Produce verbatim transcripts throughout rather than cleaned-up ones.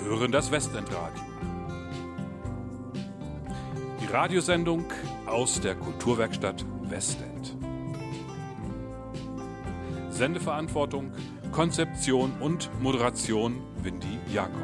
hören das Westend-Radio. Die Radiosendung aus der Kulturwerkstatt Westend. Sendeverantwortung, Konzeption und Moderation Windy Jakob.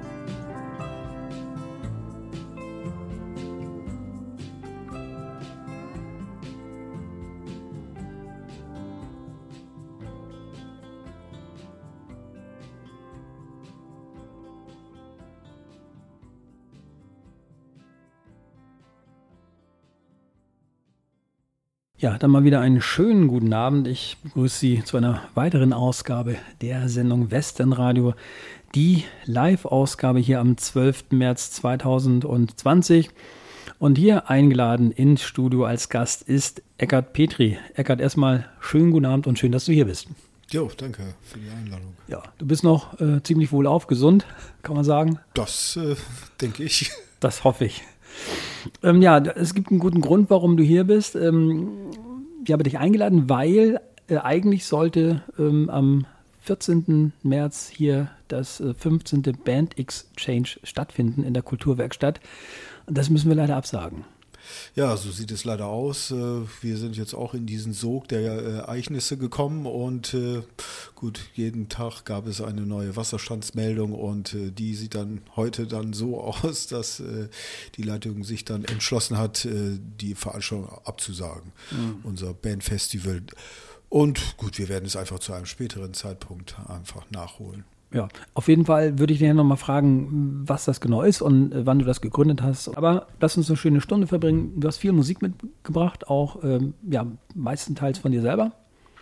Ja, dann mal wieder einen schönen guten Abend. Ich begrüße Sie zu einer weiteren Ausgabe der Sendung Westend-Radio. Die Live-Ausgabe hier am zwölften März zweitausendzwanzig. Und hier eingeladen ins Studio als Gast ist Eckart Petri. Eckart, erstmal schönen guten Abend und schön, dass du hier bist. Jo, danke für die Einladung. Ja, du bist noch äh, ziemlich wohlauf, gesund, kann man sagen. Das äh, denke ich. Das hoffe ich. Ähm, ja, es gibt einen guten Grund, warum du hier bist. Ähm, ich habe dich eingeladen, weil äh, eigentlich sollte ähm, am vierzehnten März hier das äh, fünfzehnte Band Exchange stattfinden in der Kulturwerkstatt. Und das müssen wir leider absagen. Ja, so sieht es leider aus. Wir sind jetzt auch in diesen Sog der Ereignisse gekommen und gut, jeden Tag gab es eine neue Wasserstandsmeldung und die sieht dann heute dann so aus, dass die Leitung sich dann entschlossen hat, die Veranstaltung abzusagen, mhm. unser Bandfestival. Und gut, wir werden es einfach zu einem späteren Zeitpunkt einfach nachholen. Ja, auf jeden Fall würde ich dich nochmal fragen, was das genau ist und äh, wann du das gegründet hast. Aber lass uns eine schöne Stunde verbringen. Du hast viel Musik mitgebracht, auch ähm, ja, meistenteils von dir selber.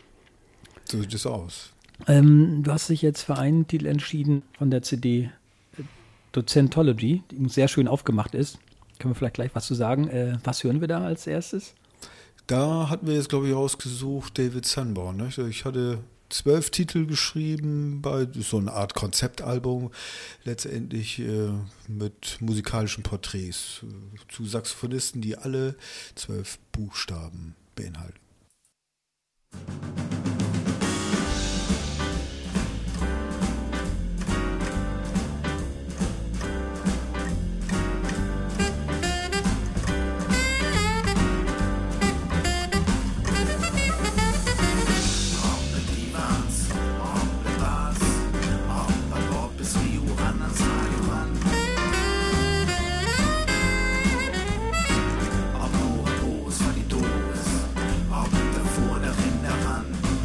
So sieht es aus. Ähm, du hast dich jetzt für einen Titel entschieden von der C D äh, Docentology, die sehr schön aufgemacht ist. Können wir vielleicht gleich was zu sagen? Äh, was hören wir da als erstes? Da hatten wir jetzt, glaube ich, ausgesucht David Sanborn. Ne? Ich hatte zwölf Titel geschrieben, bei so eine Art Konzeptalbum, letztendlich äh, mit musikalischen Porträts äh, zu Saxophonisten, die alle zwölf Buchstaben beinhalten. Vor der Rinder ran.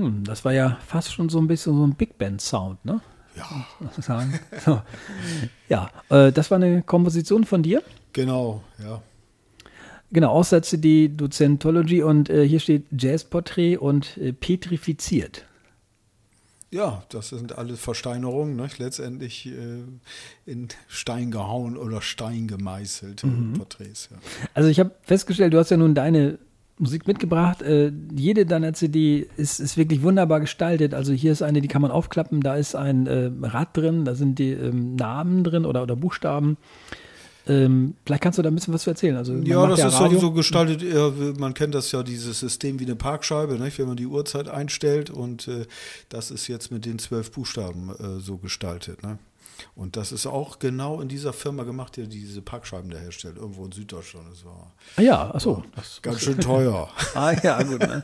Hm, das war ja fast schon so ein bisschen so ein Big Band Sound, ne? Ja. Sagen. So. Ja, äh, das war eine Komposition von dir? Genau, ja. Genau, aus der C D Dozentology und äh, hier steht Jazzporträt und äh, petrifiziert. Ja, das sind alles Versteinerungen, ne? Letztendlich äh, in Stein gehauen oder Stein gemeißelte mhm. Porträts. Ja. Also ich habe festgestellt, du hast ja nun deine Musik mitgebracht. Äh, jede deiner C D ist, ist wirklich wunderbar gestaltet. Also hier ist eine, die kann man aufklappen, da ist ein äh, Rad drin, da sind die ähm, Namen drin oder, oder Buchstaben. Ähm, vielleicht kannst du da ein bisschen was zu erzählen. Also ja, das ja ist so, so gestaltet, ja, man kennt das ja, dieses System wie eine Parkscheibe, nicht? Wenn man die Uhrzeit einstellt und äh, das ist jetzt mit den zwölf Buchstaben äh, so gestaltet. Ne? Und das ist auch genau in dieser Firma gemacht, die diese Parkscheiben da herstellt, irgendwo in Süddeutschland. Das war, ah ja, ach so. Das ganz schön teuer. ah ja, gut. Ne?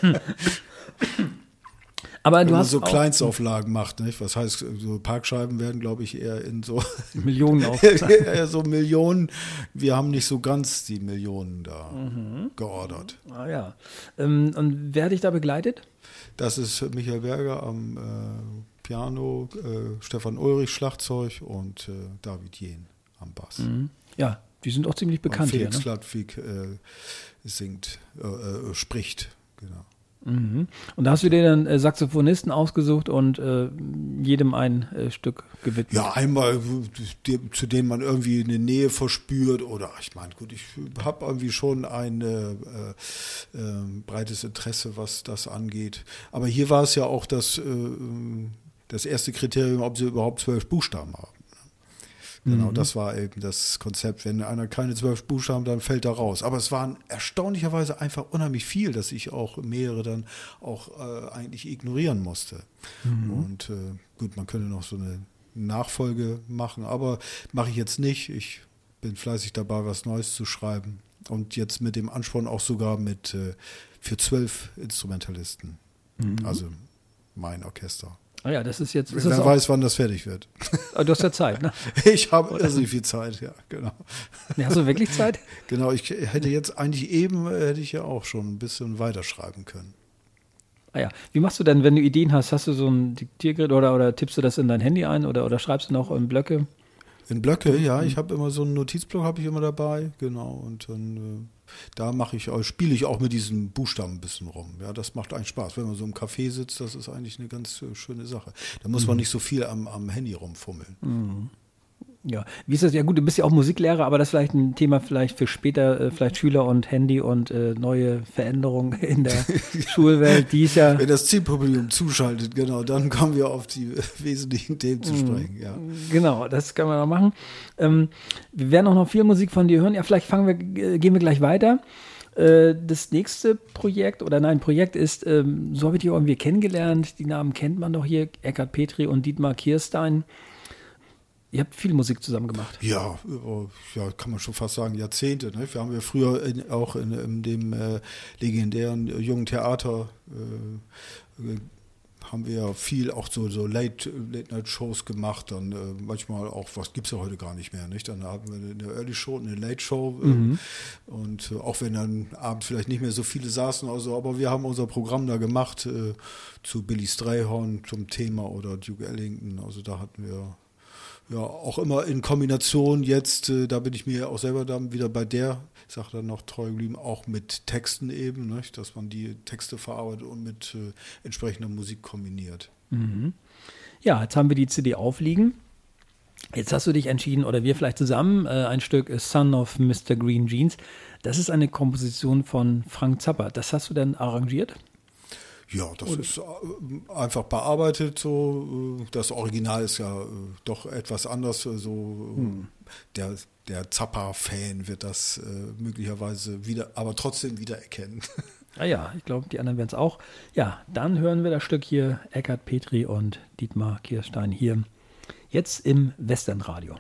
Aber wenn du man hast so Kleinstauflagen macht, nicht? Was heißt, so Parkscheiben werden, glaube ich, eher in so Millionen aufgetragen. eher so Millionen. Wir haben nicht so ganz die Millionen da mhm. geordert. Ah ja. Ähm, und wer hat dich da begleitet? Das ist Michael Berger am äh, Piano, äh, Stefan Ulrich Schlagzeug und äh, David Jehn am Bass. Mhm. Ja, die sind auch ziemlich bekannt und Felix hier. Ne? Ludwig äh, singt, äh, äh, spricht, genau. Mhm. Und da hast du dir dann äh, Saxophonisten ausgesucht und äh, jedem ein äh, Stück gewidmet? Ja, einmal, die, zu denen man irgendwie eine Nähe verspürt oder ich meine, gut, ich habe irgendwie schon ein äh, äh, breites Interesse, was das angeht. Aber hier war es ja auch das, äh, das erste Kriterium, ob sie überhaupt zwölf Buchstaben haben. Genau, mhm. das war eben das Konzept. Wenn einer keine zwölf Buchstaben, dann fällt er raus. Aber es waren erstaunlicherweise einfach unheimlich viel, dass ich auch mehrere dann auch äh, eigentlich ignorieren musste. Mhm. Und äh, gut, man könnte noch so eine Nachfolge machen, aber mache ich jetzt nicht. Ich bin fleißig dabei, was Neues zu schreiben. Und jetzt mit dem Ansporn auch sogar mit äh, für zwölf Instrumentalisten. Mhm. Also mein Orchester. Ah ja, das ist jetzt. Ist Wer das weiß, wann das fertig wird. Aber du hast ja Zeit, ne? Ich habe irrsinnig viel Zeit, ja, genau. Ja, hast du wirklich Zeit? Genau, ich hätte jetzt eigentlich eben, hätte ich ja auch schon ein bisschen weiterschreiben können. Ah ja, wie machst du denn, wenn du Ideen hast? Hast du so ein Diktiergerät oder, oder tippst du das in dein Handy ein oder, oder schreibst du noch in Blöcke? In Blöcke, ja. Ich habe immer so einen Notizblock, habe ich immer dabei, genau. Und dann äh, da mache ich, spiele ich auch mit diesen Buchstaben ein bisschen rum. Ja, das macht eigentlich Spaß. Wenn man so im Café sitzt, das ist eigentlich eine ganz äh, schöne Sache. Da muss mhm. man nicht so viel am, am Handy rumfummeln. Mhm. Ja, wie ist das? Ja gut, du bist ja auch Musiklehrer, aber das ist vielleicht ein Thema vielleicht für später, äh, vielleicht Schüler und Handy und äh, neue Veränderungen in der Schulwelt, die ist ja... Wenn das Zielpublikum zuschaltet, genau, dann kommen wir auf die wesentlichen Themen zu sprechen, ja. Genau, das kann man auch machen. Ähm, wir werden auch noch viel Musik von dir hören. Ja, vielleicht fangen wir, äh, gehen wir gleich weiter. Äh, das nächste Projekt, oder nein, Projekt ist, ähm, so habe ich die irgendwie kennengelernt, die Namen kennt man doch hier, Eckhard Petri und Dietmar Kirstein. Ihr habt viel Musik zusammen gemacht. Ja, ja, kann man schon fast sagen, Jahrzehnte. Ne? Wir haben ja früher in, auch in, in dem äh, legendären äh, Jungen Theater äh, haben wir ja viel auch so, so Late, Late-Night-Shows gemacht. Dann äh, manchmal auch, was gibt es ja heute gar nicht mehr. Nicht? Dann haben wir eine Early Show, eine Late Show. Äh, mhm. Und äh, auch wenn dann abends vielleicht nicht mehr so viele saßen, also, aber wir haben unser Programm da gemacht äh, zu Billy Strayhorn zum Thema oder Duke Ellington. Also da hatten wir ja auch immer in Kombination jetzt, äh, da bin ich mir auch selber dann wieder bei der Sache dann noch treu geblieben, auch mit Texten eben, nicht? Dass man die Texte verarbeitet und mit äh, entsprechender Musik kombiniert. Mhm. Ja, jetzt haben wir die C D aufliegen. Jetzt hast du dich entschieden, oder wir vielleicht zusammen, äh, ein Stück Son of Mister Green Jeans. Das ist eine Komposition von Frank Zappa. Das hast du dann arrangiert? Ja, das und ist einfach bearbeitet so. Das Original ist ja doch etwas anders. So hm. der, der Zappa-Fan wird das äh, möglicherweise wieder, aber trotzdem wiedererkennen. Ah ja, ich glaube, die anderen werden es auch. Ja, dann hören wir das Stück hier, Eckhard Petri und Dietmar Kirstein hier, jetzt im Westernradio.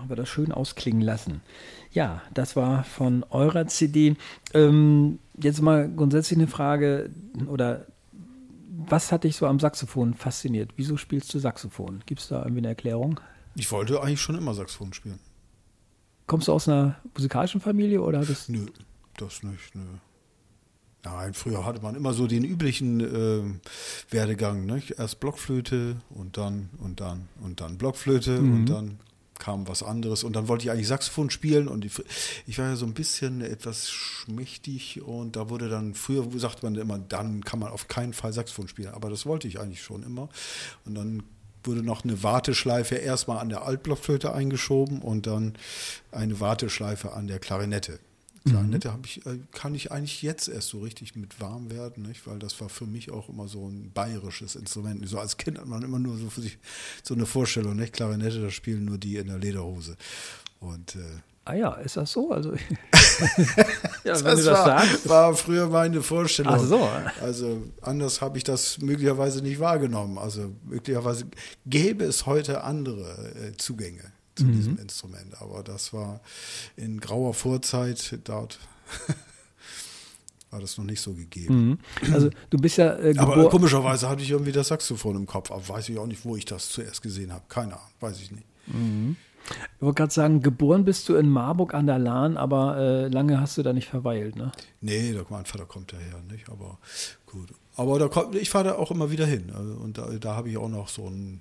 haben wir das schön ausklingen lassen. Ja, das war von eurer C D. Ähm, jetzt mal grundsätzlich eine Frage, oder was hat dich so am Saxophon fasziniert? Wieso spielst du Saxophon? Gibt es da irgendwie eine Erklärung? Ich wollte eigentlich schon immer Saxophon spielen. Kommst du aus einer musikalischen Familie oder hattest? Nö, das nicht, nö. Nein, früher hatte man immer so den üblichen äh, Werdegang, ne? Erst Blockflöte und dann und dann und dann Blockflöte mhm. und dann kam was anderes und dann wollte ich eigentlich Saxophon spielen und ich, ich war ja so ein bisschen etwas schmächtig und da wurde dann, früher sagte man immer, dann kann man auf keinen Fall Saxophon spielen, aber das wollte ich eigentlich schon immer und dann wurde noch eine Warteschleife erstmal an der Altblockflöte eingeschoben und dann eine Warteschleife an der Klarinette. Klarinette habe ich, kann ich eigentlich jetzt erst so richtig mit warm werden, nicht? Weil das war für mich auch immer so ein bayerisches Instrument. So als Kind hat man immer nur so für sich so eine Vorstellung, nicht? Klarinette, das spielen nur die in der Lederhose. Und äh, ah ja, ist das so? Also ja, wenn das, du das war, sagst. war früher meine Vorstellung. Ach so. Also anders habe ich das möglicherweise nicht wahrgenommen. Also möglicherweise gäbe es heute andere äh, Zugänge zu mhm. diesem Instrument. Aber das war in grauer Vorzeit, dort war das noch nicht so gegeben. Mhm. Also du bist ja äh, Aber komischerweise hatte ich irgendwie das Saxophon im Kopf. Aber weiß ich auch nicht, wo ich das zuerst gesehen habe. Keine Ahnung, weiß ich nicht. Mhm. Ich wollte gerade sagen, geboren bist du in Marburg an der Lahn, aber äh, lange hast du da nicht verweilt, ne? Nee, da, mein Vater kommt daher, nicht? Aber gut. Aber da kommt, ich fahre da auch immer wieder hin. Und da, da habe ich auch noch so ein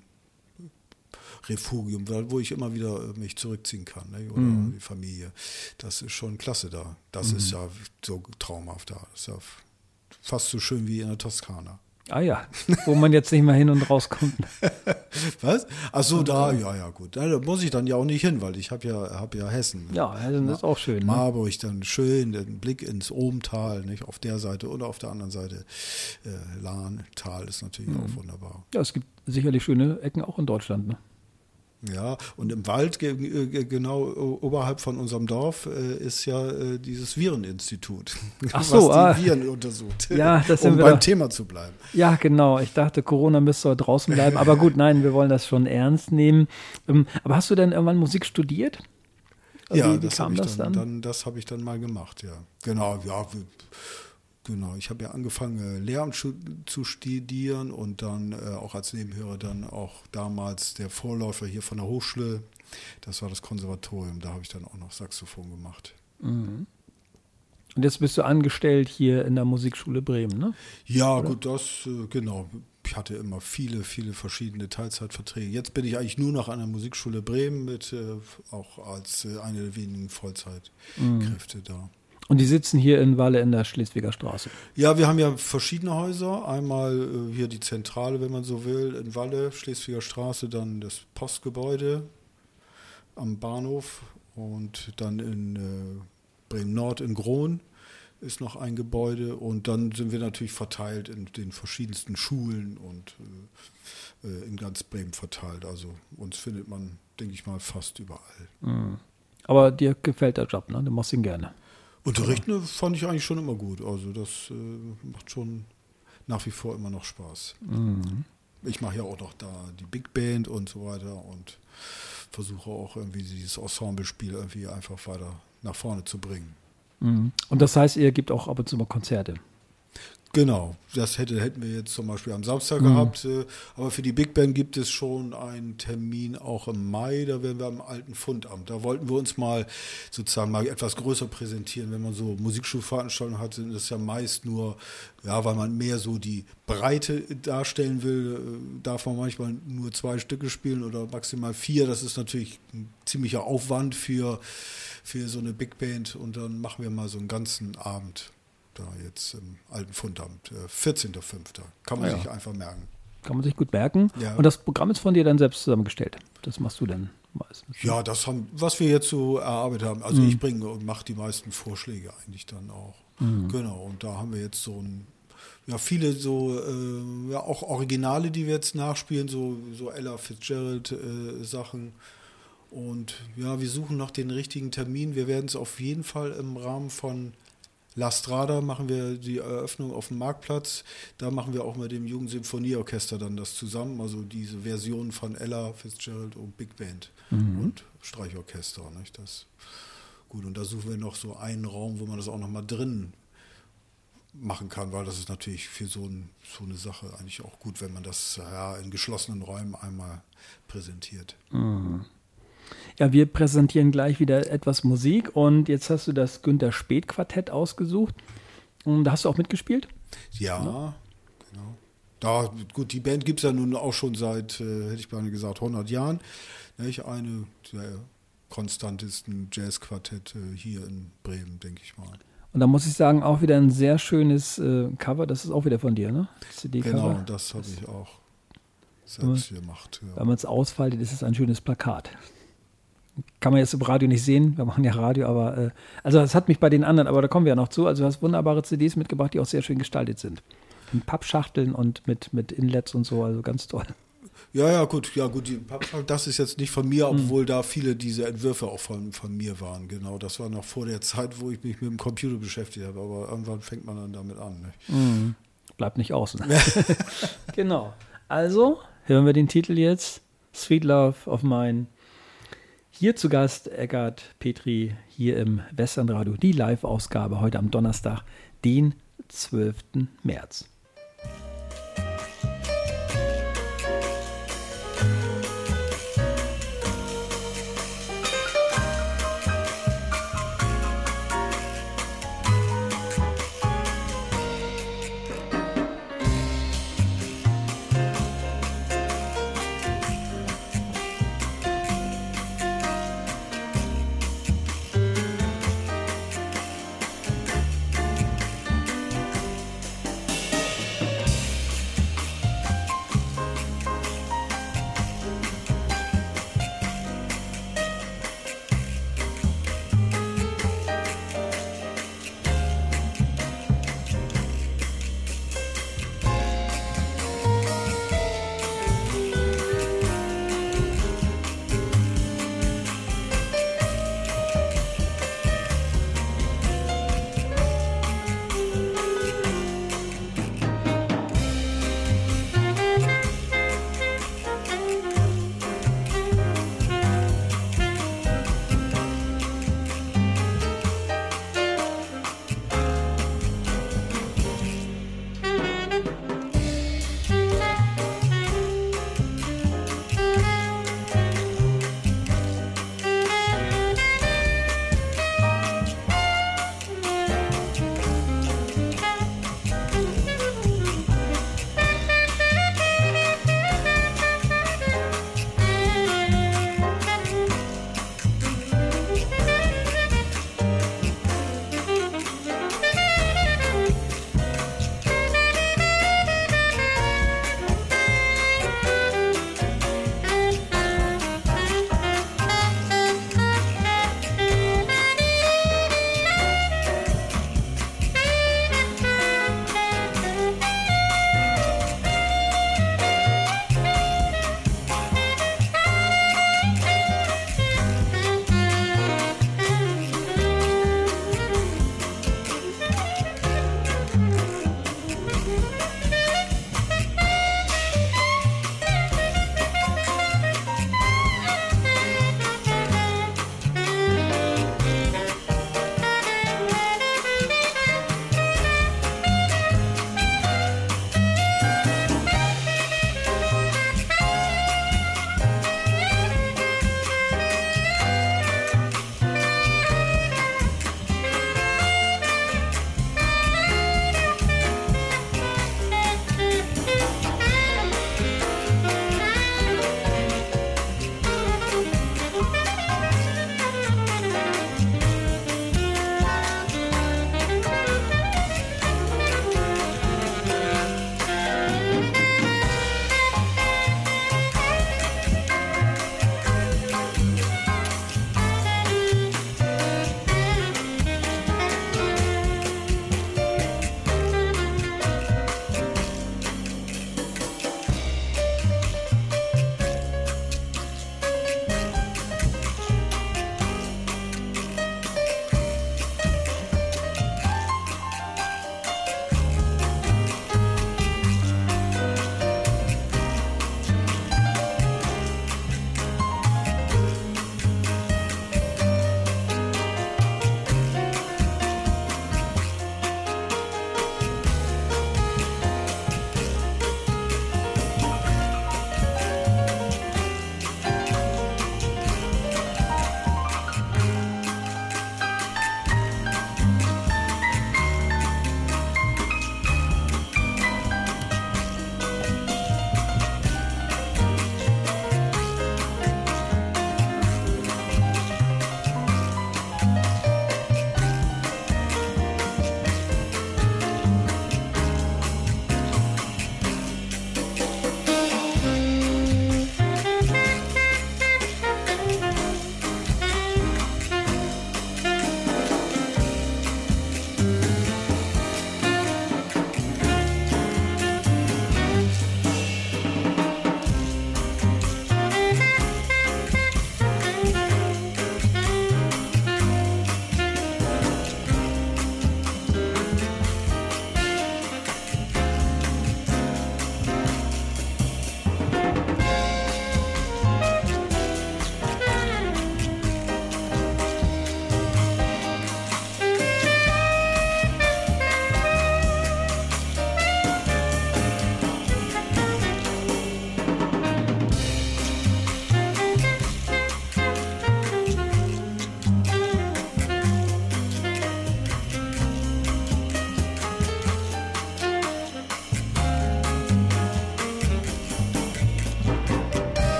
Refugium, wo ich immer wieder mich zurückziehen kann, ne? Oder mhm. die Familie. Das ist schon klasse da. Das mhm. ist ja so traumhaft da. Das ist ja fast so schön wie in der Toskana. Ah ja, wo man jetzt nicht mal hin und rauskommt. Was? Ach so, da, ja, ja, gut. Da muss ich dann ja auch nicht hin, weil ich habe ja, hab ja Hessen. Ja, Hessen ist auch schön. Marburg, ne? Dann schön, den Blick ins Ohmtal, nicht? Auf der Seite oder auf der anderen Seite. Äh, Lahntal ist natürlich mhm. auch wunderbar. Ja, es gibt sicherlich schöne Ecken auch in Deutschland, ne? Ja, und im Wald, genau oberhalb von unserem Dorf, ist ja dieses Vireninstitut, Ach so, was ah. die Viren untersucht, ja, das um sind wir beim da. Thema zu bleiben. Ja, genau. Ich dachte, Corona müsste draußen bleiben. Aber gut, nein, wir wollen das schon ernst nehmen. Aber hast du denn irgendwann Musik studiert? Ja, wie, wie das habe ich dann, dann? dann das habe ich dann mal gemacht, ja. Genau, ja. Genau, ich habe ja angefangen, Lehramt zu studieren und dann äh, auch als Nebenhörer dann auch damals der Vorläufer hier von der Hochschule, das war das Konservatorium, da habe ich dann auch noch Saxophon gemacht. Mhm. Und jetzt bist du angestellt hier in der Musikschule Bremen, ne? Ja, Oder? Gut, das, äh, genau. Ich hatte immer viele, viele verschiedene Teilzeitverträge. Jetzt bin ich eigentlich nur noch an der Musikschule Bremen mit, äh, auch als äh, eine der wenigen Vollzeitkräfte mhm. da. Und die sitzen hier in Walle in der Schleswiger Straße. Ja, wir haben ja verschiedene Häuser. Einmal äh, hier die Zentrale, wenn man so will, in Walle, Schleswiger Straße, dann das Postgebäude am Bahnhof und dann in äh, Bremen-Nord in Grohn ist noch ein Gebäude und dann sind wir natürlich verteilt in den verschiedensten Schulen und äh, in ganz Bremen verteilt. Also uns findet man, denke ich mal, fast überall. Mhm. Aber dir gefällt der Job, ne? Du machst ihn gerne. Unterrichten fand ich eigentlich schon immer gut. Also das äh, macht schon nach wie vor immer noch Spaß. Mhm. Ich mache ja auch noch da die Big Band und so weiter und versuche auch irgendwie dieses Ensemble-Spiel irgendwie einfach weiter nach vorne zu bringen. Mhm. Und das heißt, ihr gebt auch ab und zu mal Konzerte? Genau, das hätte, hätten wir jetzt zum Beispiel am Samstag mhm. gehabt, äh, aber für die Big Band gibt es schon einen Termin auch im Mai, da werden wir am alten Fundamt. Da wollten wir uns mal sozusagen mal etwas größer präsentieren. Wenn man so Musikschulveranstaltungen hat, sind das ja meist nur, ja, weil man mehr so die Breite darstellen will, äh, darf man manchmal nur zwei Stücke spielen oder maximal vier. Das ist natürlich ein ziemlicher Aufwand für, für so eine Big Band und dann machen wir mal so einen ganzen Abend. Da jetzt im alten Fundamt, vierzehnter fünfter Kann man ja. sich einfach merken. Kann man sich gut merken. Ja. Und das Programm ist von dir dann selbst zusammengestellt. Das machst du dann meistens. Ja, das haben, was wir jetzt so erarbeitet haben. Also mhm. ich bringe und mache die meisten Vorschläge eigentlich dann auch. Mhm. Genau. Und da haben wir jetzt so ein, ja, viele so, äh, ja, auch Originale, die wir jetzt nachspielen, so, so Ella Fitzgerald äh, Sachen. Und ja, wir suchen noch den richtigen Termin. Wir werden es auf jeden Fall im Rahmen von La Strada machen wir die Eröffnung auf dem Marktplatz. Da machen wir auch mit dem Jugendsymphonieorchester dann das zusammen. Also diese Version von Ella Fitzgerald und Big Band mhm. und Streichorchester. Nicht? Das, gut, und da suchen wir noch so einen Raum, wo man das auch noch mal drin machen kann, weil das ist natürlich für so, ein, so eine Sache eigentlich auch gut, wenn man das ja, in geschlossenen Räumen einmal präsentiert. Mhm. Ja, wir präsentieren gleich wieder etwas Musik und jetzt hast du das Günter Späth Quartett ausgesucht und da hast du auch mitgespielt? Ja, ja. Genau. Da, gut, die Band gibt es ja nun auch schon seit, äh, hätte ich beinahe gesagt, hundert Jahren. Nicht? Eine der konstantesten Jazzquartette hier in Bremen, denke ich mal. Und da muss ich sagen, auch wieder ein sehr schönes äh, Cover, das ist auch wieder von dir, ne? C D-Cover. Genau, das habe ich auch selbst gemacht. Ja. Wenn man es ausfaltet, ist es ein schönes Plakat. Kann man jetzt im Radio nicht sehen, wir machen ja Radio, aber äh, also das hat mich bei den anderen, aber da kommen wir ja noch zu. Also du hast wunderbare C Ds mitgebracht, die auch sehr schön gestaltet sind. Mit Pappschachteln und mit, mit Inlets und so, also ganz toll. Ja, ja, gut, ja, gut, die Pappschachtel, das ist jetzt nicht von mir, obwohl mhm. da viele dieser Entwürfe auch von, von mir waren. Genau, das war noch vor der Zeit, wo ich mich mit dem Computer beschäftigt habe, aber irgendwann fängt man dann damit an. Ne? Mhm. Bleibt nicht aus. Ne? Genau. Also hören wir den Titel jetzt, Sweet Love of Mine. Hier zu Gast Eckart Petri, hier im Westernradio, die Live-Ausgabe heute am Donnerstag, den zwölften März.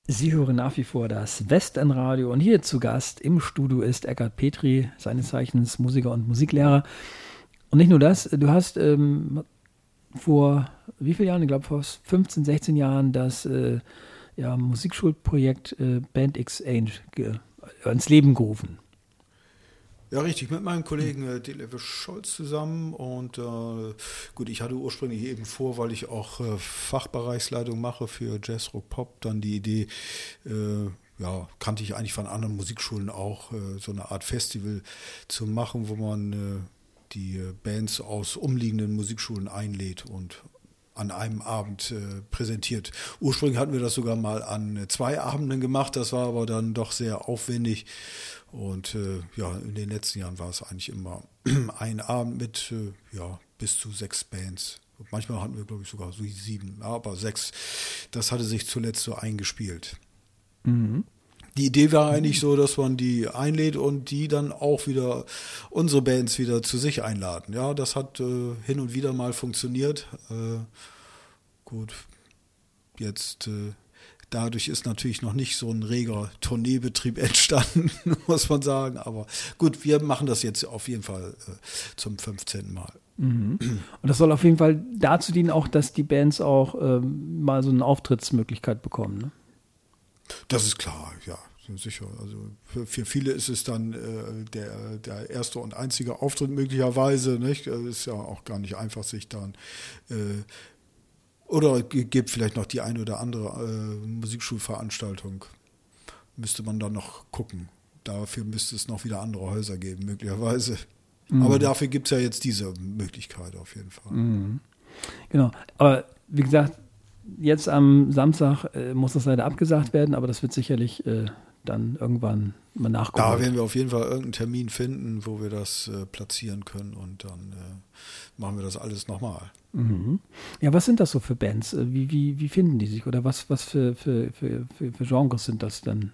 Sie hören nach wie vor das Westend-Radio und hier zu Gast im Studio ist Eckart Petri, seines Zeichens Musiker und Musiklehrer. Und nicht nur das, du hast ähm, vor wie vielen Jahren, ich glaube vor fünfzehn, sechzehn Jahren das äh, ja, Musikschulprojekt äh, Band Exchange ge- ins Leben gerufen. Ja, richtig, mit meinem Kollegen äh, Detlef Scholz zusammen und äh, gut, ich hatte ursprünglich eben vor, weil ich auch äh, Fachbereichsleitung mache für Jazz, Rock, Pop, dann die Idee, äh, ja, kannte ich eigentlich von anderen Musikschulen auch, äh, so eine Art Festival zu machen, wo man äh, die äh, Bands aus umliegenden Musikschulen einlädt und an einem Abend äh, präsentiert. Ursprünglich hatten wir das sogar mal an äh, zwei Abenden gemacht, das war aber dann doch sehr aufwendig. Und äh, ja, in den letzten Jahren war es eigentlich immer ein Abend mit äh, ja, bis zu sechs Bands. Und manchmal hatten wir, glaube ich, sogar so sieben, ja, aber sechs. Das hatte sich zuletzt so eingespielt. Mhm. Die Idee war eigentlich so, dass man die einlädt und die dann auch wieder unsere Bands wieder zu sich einladen. Ja, das hat äh, hin und wieder mal funktioniert. Äh, gut, jetzt äh, dadurch ist natürlich noch nicht so ein reger Tourneebetrieb entstanden, muss man sagen. Aber gut, wir machen das jetzt auf jeden Fall äh, zum fünfzehnten Mal. Mhm. Und das soll auf jeden Fall dazu dienen, auch, dass die Bands auch ähm, mal so eine Auftrittsmöglichkeit bekommen, ne? Das ist klar, ja, sicher. Also für, für viele ist es dann äh, der, der erste und einzige Auftritt möglicherweise, nicht? Das ist ja auch gar nicht einfach, sich dann äh, oder gibt vielleicht noch die eine oder andere äh, Musikschulveranstaltung. Müsste man dann noch gucken. Dafür müsste es noch wieder andere Häuser geben, möglicherweise. Mhm. Aber dafür gibt es ja jetzt diese Möglichkeit auf jeden Fall. Mhm. Genau. Aber wie gesagt, jetzt am Samstag äh, muss das leider abgesagt werden, aber das wird sicherlich äh, dann irgendwann mal nachkommen. Da werden wir auf jeden Fall irgendeinen Termin finden, wo wir das äh, platzieren können und dann äh, machen wir das alles nochmal. Mhm. Ja, was sind das so für Bands? Wie, wie, wie finden die sich oder was, was für, für, für, für, für Genres sind das denn?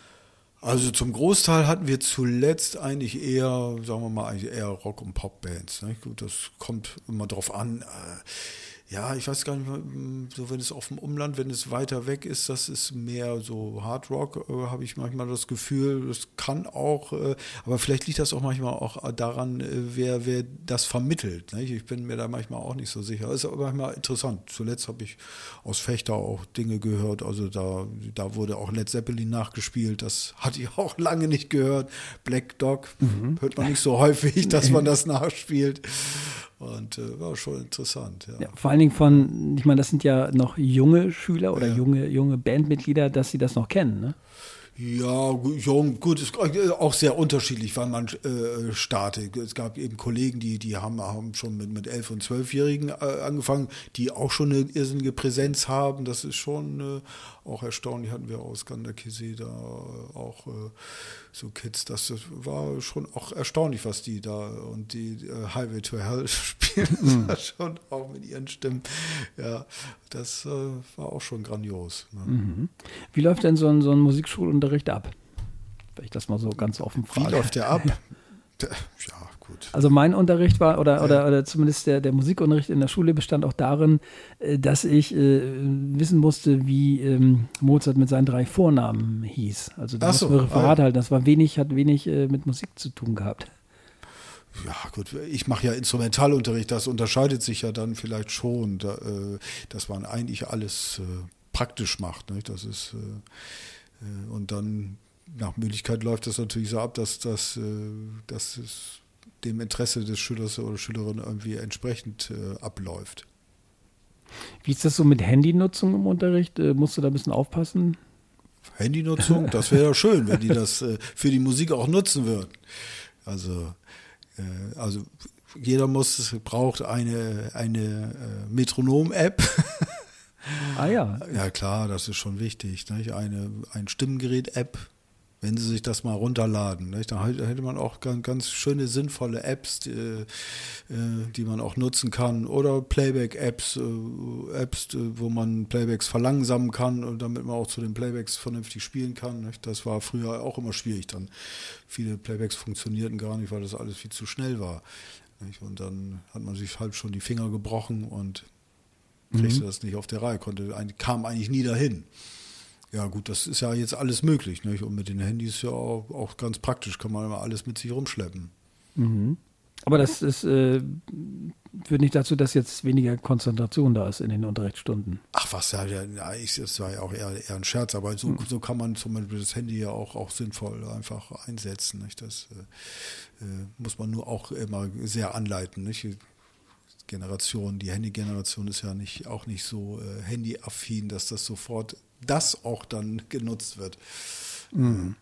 Also zum Großteil hatten wir zuletzt eigentlich eher, sagen wir mal, eigentlich eher Rock- und Pop-Bands. Ne? Gut, das kommt immer drauf an. Äh, Ja, ich weiß gar nicht, so wenn es auf dem Umland, wenn es weiter weg ist, das ist mehr so Hard Rock, äh, habe ich manchmal das Gefühl. Das kann auch, äh, aber vielleicht liegt das auch manchmal auch daran, äh, wer, wer das vermittelt. Ne? Ich bin mir da manchmal auch nicht so sicher. Das ist aber manchmal interessant. Zuletzt habe ich aus Fechter auch Dinge gehört. Also da, da wurde auch Led Zeppelin nachgespielt. Das hatte ich auch lange nicht gehört. Black Dog mhm. hört man nicht so häufig, dass man das nachspielt. Und äh, war schon interessant. Ja. Ja, vor allen Dingen von, ich meine, das sind ja noch junge Schüler oder ja. junge, junge Bandmitglieder, dass sie das noch kennen, ne? Ja, jung, gut, ist auch sehr unterschiedlich, wann man äh, startet. Es gab eben Kollegen, die, die haben, haben schon mit, mit elf- und zwölfjährigen äh, angefangen, die auch schon eine irrsinnige Präsenz haben. Das ist schon äh, auch erstaunlich. Hatten wir aus Ganderkesee da auch äh, so Kids. Das war schon auch erstaunlich, was die da und die äh, Highway to Hell spielen. Mhm. Das schon auch mit ihren Stimmen. Ja, das äh, war auch schon grandios. Ne? Mhm. Wie läuft denn so ein, so ein Musikschulunterricht ab? Wenn ich das mal so ganz offen frage. Wie läuft der ab? Ja, gut. Also mein Unterricht war, oder, ja. oder, oder zumindest der, der Musikunterricht in der Schule bestand auch darin, dass ich äh, wissen musste, wie ähm, Mozart mit seinen drei Vornamen hieß. Also das so, war Referat ah. halt. Das war wenig, hat wenig äh, mit Musik zu tun gehabt. Ja, gut, ich mache ja Instrumentalunterricht, das unterscheidet sich ja dann vielleicht schon, da, äh, dass man eigentlich alles äh, praktisch macht. Ne? Das ist, äh, äh, und dann nach Möglichkeit läuft das natürlich so ab, dass, dass, äh, dass es dem Interesse des Schülers oder Schülerin irgendwie entsprechend äh, abläuft. Wie ist das so mit Handynutzung im Unterricht? Äh, musst du da ein bisschen aufpassen? Handynutzung, das wäre ja schön, wenn die das äh, für die Musik auch nutzen würden. Also Also jeder muss, braucht eine, eine äh, Metronom-App. Ah ja. Ja klar, das ist schon wichtig. Nicht? Eine, ein Stimmgerät-App, wenn Sie sich das mal runterladen. Nicht? Da hätte man auch ganz, ganz schöne, sinnvolle Apps, die, äh, die man auch nutzen kann. Oder Playback-Apps, äh, Apps, wo man Playbacks verlangsamen kann, und damit man auch zu den Playbacks vernünftig spielen kann. Nicht? Das war früher auch immer schwierig. Dann viele Playbacks funktionierten gar nicht, weil das alles viel zu schnell war. Nicht? Und dann hat man sich halb schon die Finger gebrochen und kriegte mhm. das nicht auf der Reihe, konnte, kam eigentlich nie dahin. Ja gut, das ist ja jetzt alles möglich, nicht? Und mit den Handys ja auch, auch ganz praktisch, kann man immer alles mit sich rumschleppen. Mhm. Aber das ist, äh, führt nicht dazu, dass jetzt weniger Konzentration da ist in den Unterrichtsstunden. Ach was, ja, ja ich, das war ja auch eher, eher ein Scherz, aber so, so kann man zum Beispiel das Handy ja auch, auch sinnvoll einfach einsetzen. Nicht? Das äh, muss man nur auch immer sehr anleiten. Nicht? Generation, die Handy-Generation ist ja nicht, auch nicht so äh, handyaffin, dass das sofort das auch dann genutzt wird. Mhm.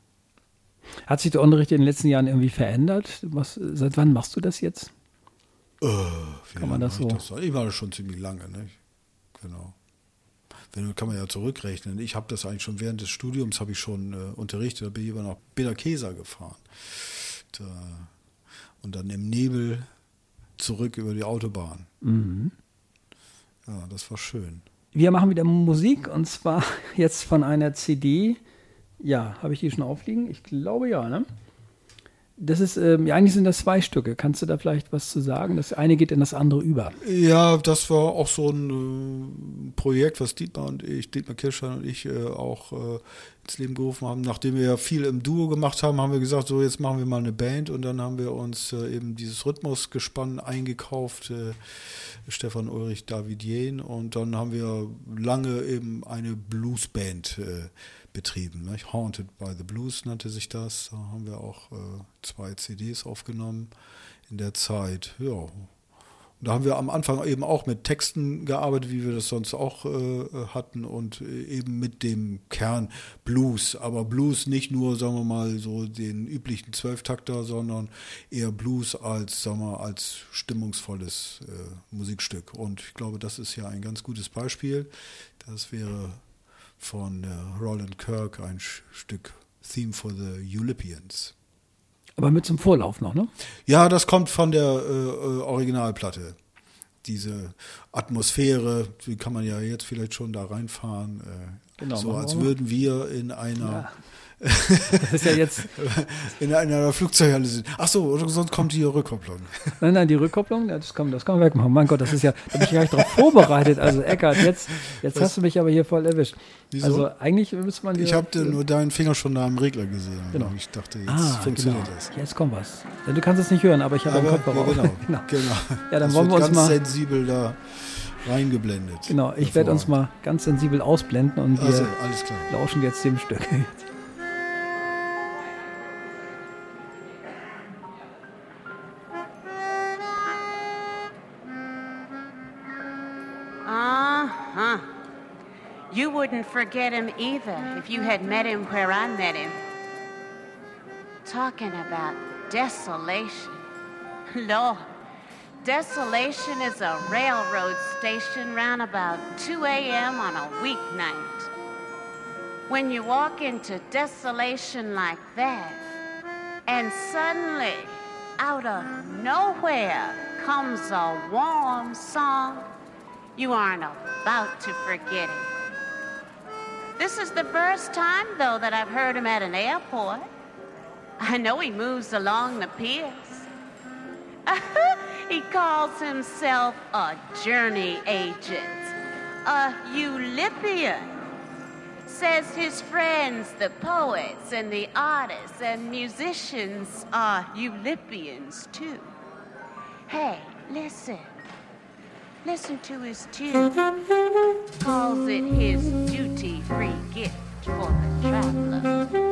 Hat sich der Unterricht in den letzten Jahren irgendwie verändert? Was, seit wann machst du das jetzt? Äh, kann man das so? Das? Ich war das schon ziemlich lange, ne? Genau. Wenn, kann man ja zurückrechnen. Ich habe das eigentlich schon während des Studiums habe ich schon äh, unterrichtet. Da bin ich immer nach Bederkesa gefahren. Da, und dann im Nebel zurück über die Autobahn. Mhm. Ja, das war schön. Wir machen wieder Musik und zwar jetzt von einer C D. Ja, habe ich die schon aufliegen? Ich glaube ja, ne? Das ist, ähm, ja, eigentlich sind das zwei Stücke. Kannst du da vielleicht was zu sagen? Das eine geht in das andere über. Ja, das war auch so ein äh, Projekt, was Dietmar und ich, Dietmar Kirschstein und ich äh, auch äh, ins Leben gerufen haben. Nachdem wir ja viel im Duo gemacht haben, haben wir gesagt, so jetzt machen wir mal eine Band und dann haben wir uns äh, eben dieses Rhythmusgespann eingekauft, äh, Stefan Ulrich, David Jehn, und dann haben wir lange eben eine Bluesband äh, betrieben. Ne? Haunted by the Blues nannte sich das. Da haben wir auch äh, zwei C Ds aufgenommen in der Zeit. Ja. Und da haben wir am Anfang eben auch mit Texten gearbeitet, wie wir das sonst auch äh, hatten, und eben mit dem Kern Blues. Aber Blues nicht nur, sagen wir mal, so den üblichen Zwölftakter, sondern eher Blues als, sagen wir, als stimmungsvolles äh, Musikstück. Und ich glaube, das ist ja ein ganz gutes Beispiel. Das wäre von äh, Roland Kirk ein Sch- Stück Theme for the Eulipians. Aber mit zum Vorlauf noch, ne? Ja, das kommt von der äh, Originalplatte. Diese Atmosphäre, die kann man ja jetzt vielleicht schon da reinfahren. Äh, genau, so als würden wir in einer ja. Das ist ja jetzt in einer Flugzeughalle sind. Ach so, oder sonst kommt die Rückkopplung. Nein, nein, die Rückkopplung, das kann, das kann man wegmachen. Mein Gott, das ist ja, da bin ich gar nicht drauf vorbereitet. Also Eckart, jetzt, jetzt hast du mich aber hier voll erwischt. Wieso? Also eigentlich müsste man... Ich habe nur deinen Finger schon da am Regler gesehen. Genau. Ich dachte, jetzt ah, funktioniert genau. das. Jetzt kommt was. Ja, du kannst es nicht hören, aber ich habe einen Kopf ja, drauf. genau, genau. genau. Ja, dann das wollen wir wird uns ganz mal... sensibel da reingeblendet. Genau, ich werde uns mal ganz sensibel ausblenden und wir also, alles klar. lauschen jetzt dem Stück. Uh-huh. You wouldn't forget him either if you had met him where I met him. Talking about desolation. Lord, Desolation is a railroad station round about two a.m. on a weeknight. When you walk into Desolation like that, and suddenly, out of nowhere, comes a warm song, you aren't about to forget it. This is the first time, though, that I've heard him at an airport. I know he moves along the piers. He calls himself a journey agent, a Eulipian. Says his friends, the poets and the artists and musicians, are Eulipians too. Hey, listen. Listen to his tune. Calls it his duty-free gift for the traveler.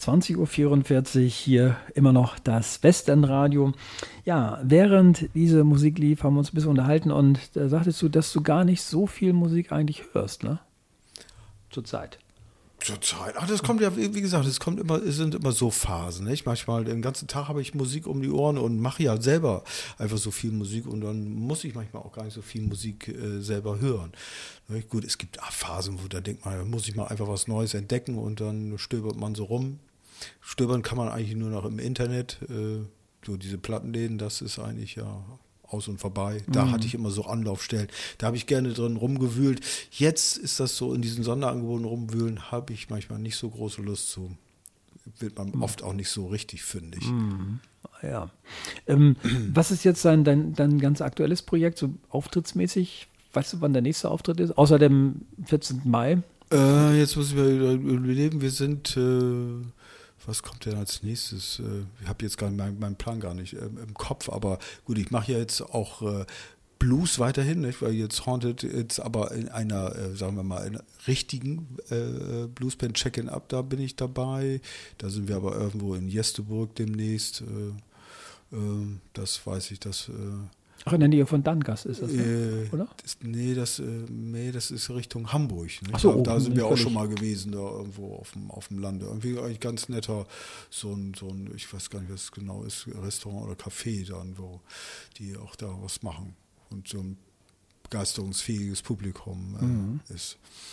zwanzig Uhr vierundvierzig hier immer noch das Westend-Radio. Ja, während diese Musik lief, haben wir uns ein bisschen unterhalten und da sagtest du, dass du gar nicht so viel Musik eigentlich hörst, ne? Zurzeit. Zurzeit. Ach, das kommt ja, wie gesagt, es kommt immer, es sind immer so Phasen. Nicht? Manchmal den ganzen Tag habe ich Musik um die Ohren und mache ja selber einfach so viel Musik und dann muss ich manchmal auch gar nicht so viel Musik äh, selber hören. Nicht? Gut, es gibt Phasen, wo da denkt man, da muss ich mal einfach was Neues entdecken und dann stöbert man so rum. Stöbern kann man eigentlich nur noch im Internet. Äh, so diese Plattenläden, das ist eigentlich ja aus und vorbei. Da mhm. hatte ich immer so Anlaufstellen. Da habe ich gerne drin rumgewühlt. Jetzt ist das so, in diesen Sonderangeboten rumwühlen, habe ich manchmal nicht so große Lust zu. Wird man mhm. oft auch nicht so richtig fündig. Mhm. Ja. Ähm, was ist jetzt dein, dein, dein ganz aktuelles Projekt, so auftrittsmäßig? Weißt du, wann der nächste Auftritt ist? Außer dem vierzehnten Mai? Äh, jetzt muss ich mal überlegen, wir sind... Äh, was kommt denn als nächstes? Ich habe jetzt gar meinen mein Plan gar nicht ähm, im Kopf, aber gut, ich mache ja jetzt auch äh, Blues weiterhin, nicht? Weil jetzt Haunted jetzt aber in einer, äh, sagen wir mal, in einer richtigen äh, Bluesband Check-in Up, da bin ich dabei. Da sind wir aber irgendwo in Jesteburg demnächst. Äh, äh, das weiß ich, dass... Äh, Ach, in der Nähe von Dangas ist das, äh, oder? Das, nee, das, äh, nee, das ist Richtung Hamburg. Nicht? Ach so, da, da oh, sind wir auch völlig. schon mal gewesen, da irgendwo auf dem, auf dem Lande. Irgendwie eigentlich ganz netter, so ein, so ein, ich weiß gar nicht, was es genau ist, Restaurant oder Café dann, wo die auch da was machen und so ein begeisterungsfähiges Publikum äh, Mhm. ist.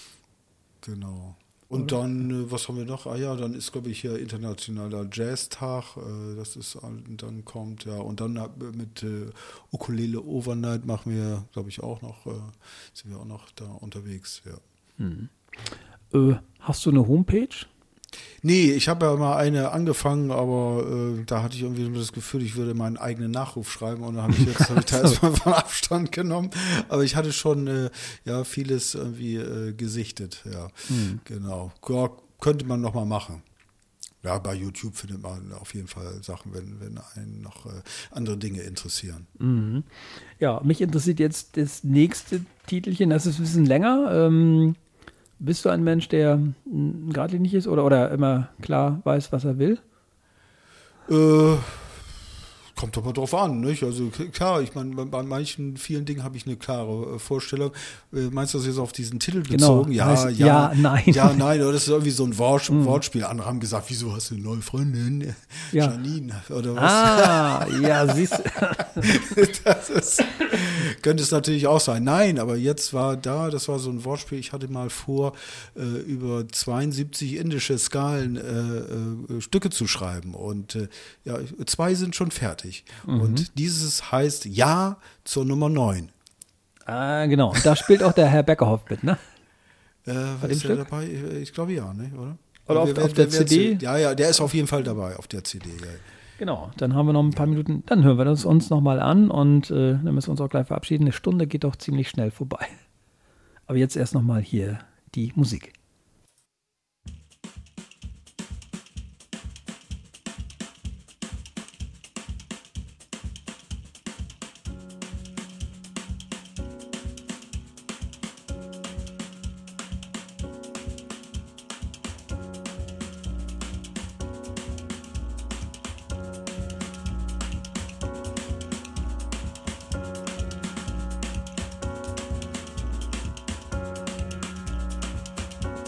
Genau. Und dann, äh, was haben wir noch? Ah ja, dann ist, glaube ich, hier internationaler Jazztag, äh, das ist, dann kommt, ja, und dann hab- mit äh, Ukulele Overnight machen wir, glaube ich, auch noch, äh, sind wir auch noch da unterwegs, ja. Äh, hast du eine Homepage? Nee, ich habe ja mal eine angefangen, aber äh, da hatte ich irgendwie nur das Gefühl, ich würde meinen eigenen Nachruf schreiben und dann habe ich jetzt hab ich da erstmal von Abstand genommen. Aber ich hatte schon äh, ja vieles irgendwie äh, gesichtet, ja. Genau. Ja, könnte man noch mal machen. Ja, bei YouTube findet man auf jeden Fall Sachen, wenn, wenn einen noch äh, andere Dinge interessieren. Mhm. Ja, mich interessiert jetzt das nächste Titelchen, das ist ein bisschen länger. Ähm, bist du ein Mensch, der mm, geradlinig ist oder, oder immer klar weiß, was er will? Äh, kommt doch mal drauf an, nicht? Also k- klar, ich meine, bei manchen, vielen Dingen habe ich eine klare äh, Vorstellung. Äh, meinst du das jetzt auf diesen Titel Genau, bezogen? Ja, heißt, ja, ja, nein. Ja, nein, oder das ist irgendwie so ein Wort, Wortspiel. Andere haben gesagt, wieso hast du eine neue Freundin? Ja. Janine, oder was? Ah, ja, siehst du. Das ist, könnte es natürlich auch sein. Nein, aber jetzt war da, das war so ein Wortspiel, ich hatte mal vor, äh, über zweiundsiebzig indische Skalen äh, äh, Stücke zu schreiben und äh, ja, zwei sind schon fertig. Und dieses heißt Ja zur Nummer neun. Ah, genau. Da spielt auch der Herr Beckerhoff mit, ne? Äh, dem ist der Stück? dabei? Ich glaube ja, ne? oder? Oder auf- Wir- auf der wir- wir- C D? Ja, ja, der ist auf jeden Fall dabei, auf der C D. Ja. Genau, dann haben wir noch ein paar Minuten, dann hören wir das uns nochmal an und äh, dann müssen wir uns auch gleich verabschieden. Eine Stunde geht doch ziemlich schnell vorbei. Aber jetzt erst nochmal hier die Musik. Thank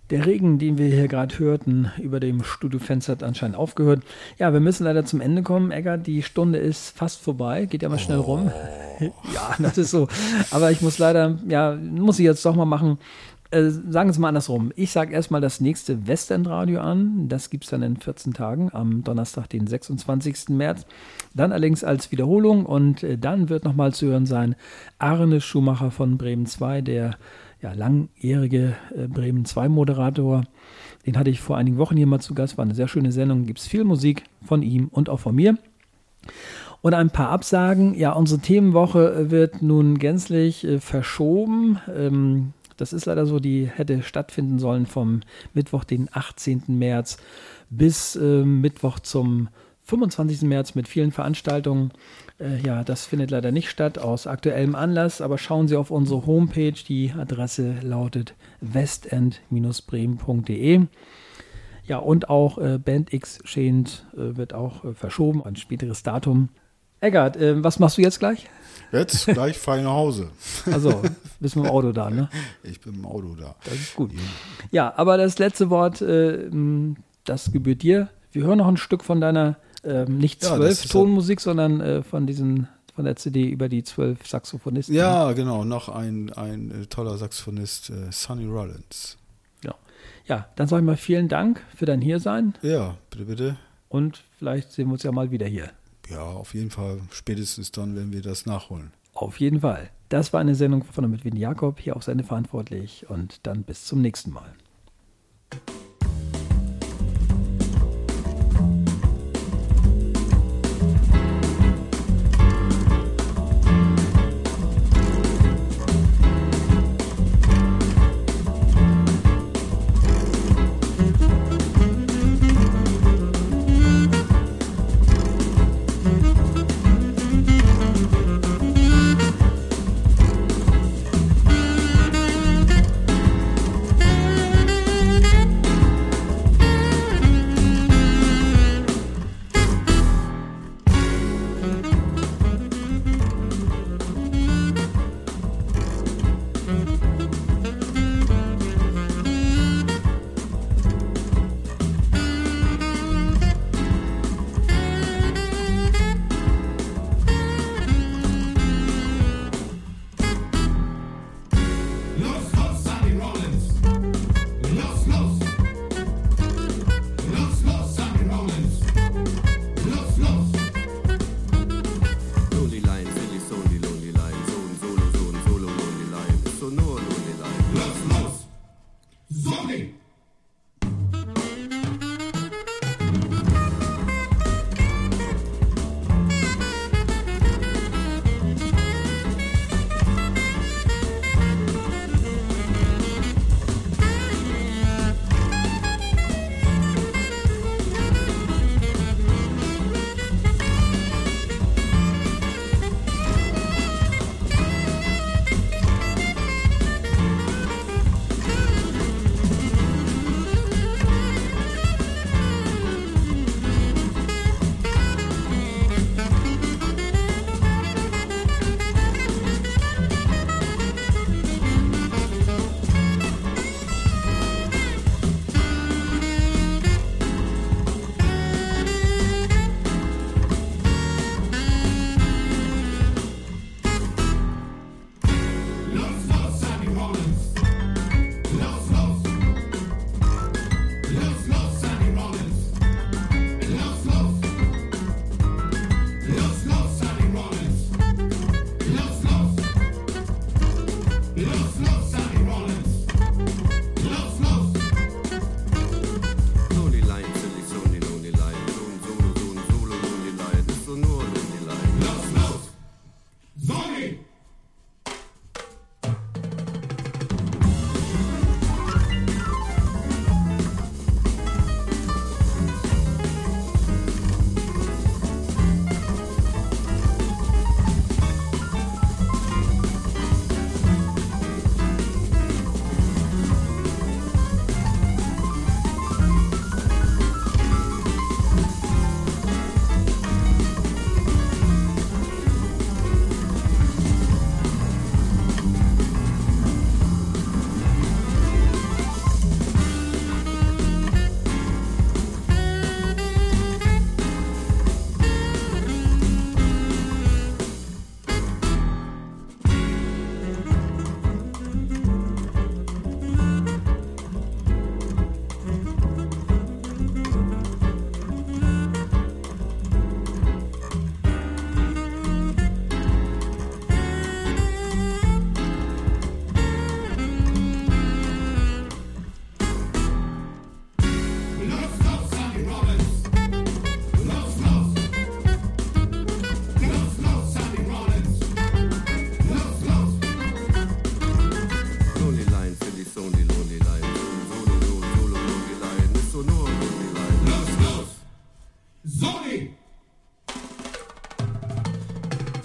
Der Regen, den wir hier gerade hörten, über dem Studiofenster hat anscheinend aufgehört. Ja, wir müssen leider zum Ende kommen. Eggert, die Stunde ist fast vorbei. Geht ja mal schnell rum. Ja, das ist so. Aber ich muss leider, ja, muss ich jetzt doch mal machen. Äh, sagen wir es mal andersrum. Ich sage erstmal das nächste Westendradio an. Das gibt es dann in vierzehn Tagen, am Donnerstag, den sechsundzwanzigsten März. Dann allerdings als Wiederholung. Und äh, dann wird nochmal zu hören sein Arne Schumacher von Bremen zwei, der ja, langjährige äh, Bremen zwei Moderator. Den hatte ich vor einigen Wochen hier mal zu Gast. War eine sehr schöne Sendung. Gibt es viel Musik von ihm und auch von mir. Und ein paar Absagen. Ja, unsere Themenwoche wird nun gänzlich äh, verschoben. Ähm, das ist leider so, die hätte stattfinden sollen vom Mittwoch, den achtzehnten März bis äh, Mittwoch zum fünfundzwanzigsten März mit vielen Veranstaltungen. Äh, ja, das findet leider nicht statt aus aktuellem Anlass, aber schauen Sie auf unsere Homepage. Die Adresse lautet westend bremen punkt de. Ja, und auch äh, Band Exchange äh, wird auch äh, verschoben, ein späteres Datum. Eggert, äh, was machst du jetzt gleich? Jetzt gleich fahre ich nach Hause. Also, bist du im Auto da, ne? Ich bin im Auto da. Das ist gut. Ja, aber das letzte Wort, äh, das gebührt dir. Wir hören noch ein Stück von deiner ähm, nicht zwölf ja, Tonmusik, sondern äh, von diesen von der C D über die zwölf Saxophonisten. Ja, genau, noch ein, ein äh, toller Saxophonist, äh, Sonny Rollins. Ja. ja, dann sage ich mal vielen Dank für dein Hiersein. Ja, bitte, bitte. Und vielleicht sehen wir uns ja mal wieder hier. Ja, auf jeden Fall. Spätestens dann, wenn wir das nachholen. Auf jeden Fall. Das war eine Sendung von und mit Winnie Jakob, hier auf Sende verantwortlich. Und dann bis zum nächsten Mal.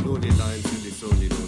Lonely lines in this only